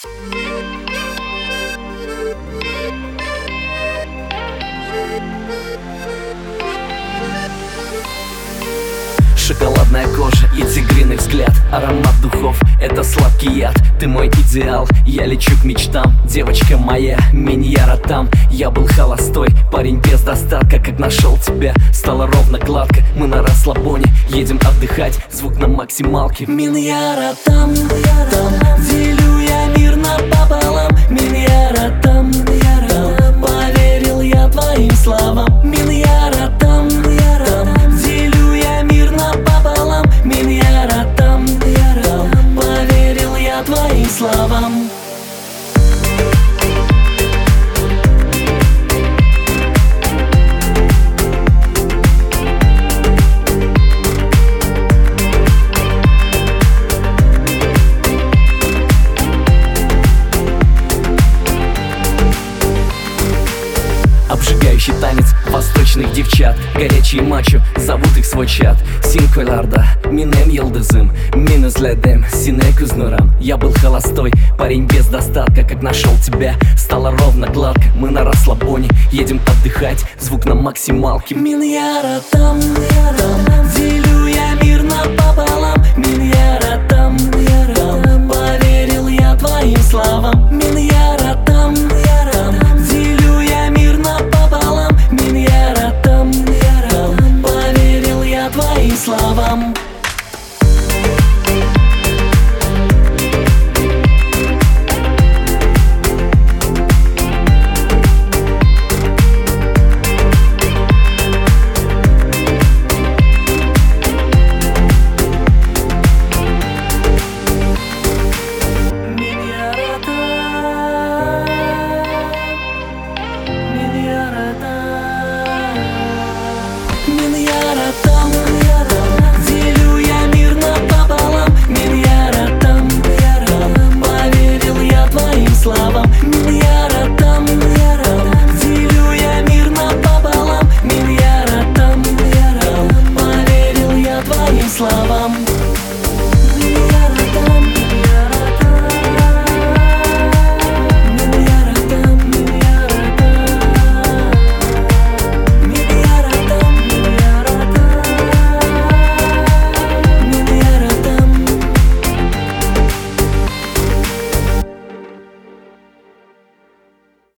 Шоколадная кожа и тигриный взгляд, аромат духов — это сладкий яд. Ты мой идеал, я лечу к мечтам. Девочка моя, Миньяра там. Я был холостой, парень без достатка. Как нашел тебя, стало ровно гладко. Мы на расслабоне, едем отдыхать, звук на максималке. Миньяра там, делю я мир напополам. Миньяра там, поверил я твоим словам. Миньяра там, делю я мир напополам. Миньяра там, поверил я твоим словам. Обжигающий танец восточных девчат, горячие мачо, зовут их свой чат. Синквеларда, минем елдызым, мин изледем, сине кузнурам. Я был холостой, парень без достатка. Как нашел тебя, стало ровно гладко. Мы на расслабоне, едем отдыхать, звук на максималке. Миньяра там, делю